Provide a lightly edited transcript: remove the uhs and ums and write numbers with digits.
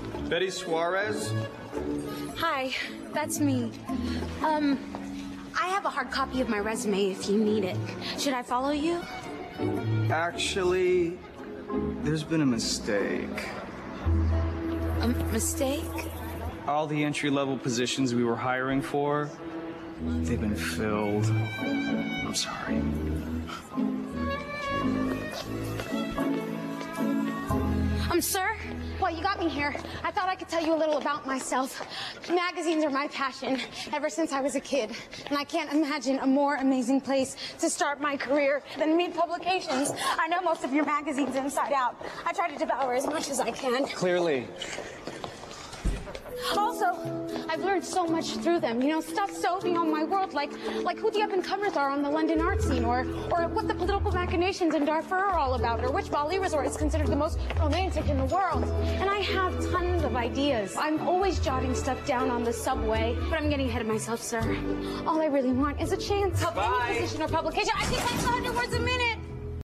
Betty Suarez? Hi, that's me. I have a hard copy of my resume if you need it. Should I follow you? Actually, there's been a mistake. A mistake? All the entry-level positions we were hiring for, they've been filled. I'm sorry. Sir? Well, you got me here. I thought I could tell you a little about myself. Magazines are my passion ever since I was a kid. And I can't imagine a more amazing place to start my career than Mead Publications. I know most of your magazines inside out. I try to devour as much as I can. Clearly. Also, I've learned so much through them. You know, stuff so beyond my world, like who the up-and-comers are on the London art scene, or what the political machinations in Darfur are all about, or which Bali resort is considered the most romantic in the world. And I have tons of ideas. I'm always jotting stuff down on the subway, but I'm getting ahead of myself, sir. All I really want is a chance to help any position or publication. I think that's 100 words a minute.